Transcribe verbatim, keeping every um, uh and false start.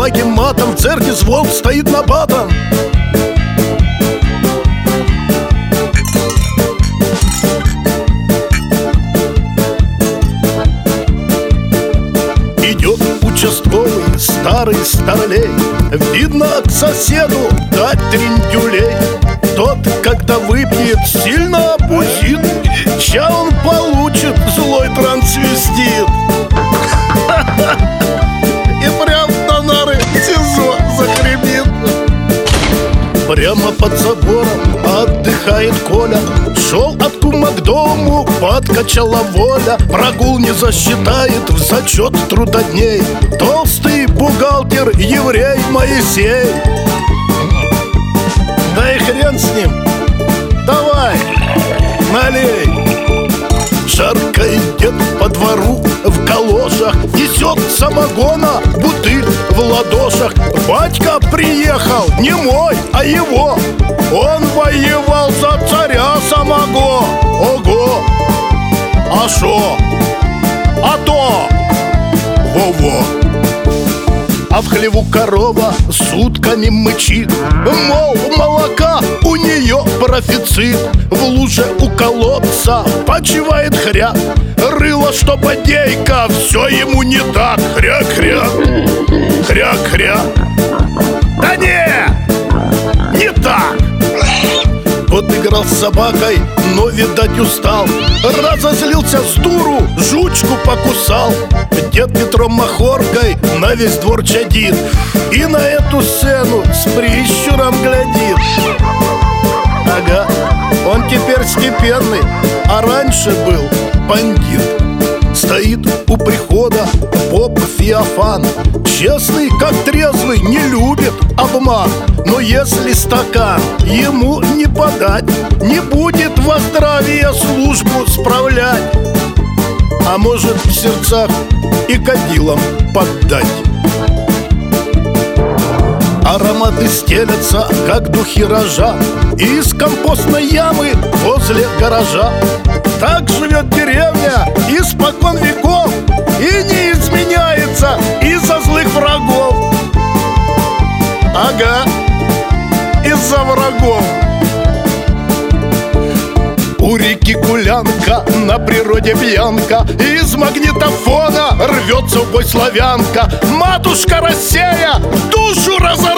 благим матом в церкви звон стоит набатом. Идет участковый, старый старлей, видно, к соседу дать трендюлей. Тот, когда выпьет, сильно обузит, ща он получит злой трансвестит. И прям на нары СИЗО загремит. Прямо под забором отдыхает Коля. Шел от кума к дому, подкачала воля. Прогул не засчитает в зачет трудодней толстый бухгалтер еврей Моисей. Да и хрен с ним, давай, налей. Шаркает дед по двору в калошах, несет самогона бутыль в ладошах. Батька приехал, не мой, а его. Он воевал за царя самого. Ого! А шо? А то! Во-во! А в хлеву корова сутками мычит, мол, молока у нее профицит. В луже у колодца почивает хряк, рыло, что бодейка, все ему не так. Хряк-хряк, хряк-хряк. Да не, не так. Вот играл с собакой, но, видать, устал. Разозлился с дуру, жучку покусал. Дед Петром махоркой на весь двор чадит и на эту сцену с прищуром глядит. Ага, он теперь степенный, а раньше был бандит. Стоит у прихода поп Феофан, честный, как трезвый, не любит обман. Но если стакан ему не подать, не будет во здравие службу справлять. А может, в сердцах и кадилом поддать. Ароматы стелятся, как духи рожа, из компостной ямы возле гаража. Так живет деревня испокон веков и не изменяется из-за злых врагов. Ага, из-за врагов. У реки гулянка, на природе пьянка, из магнитофона рвется в бой славянка. Матушка Россия душу разорвет.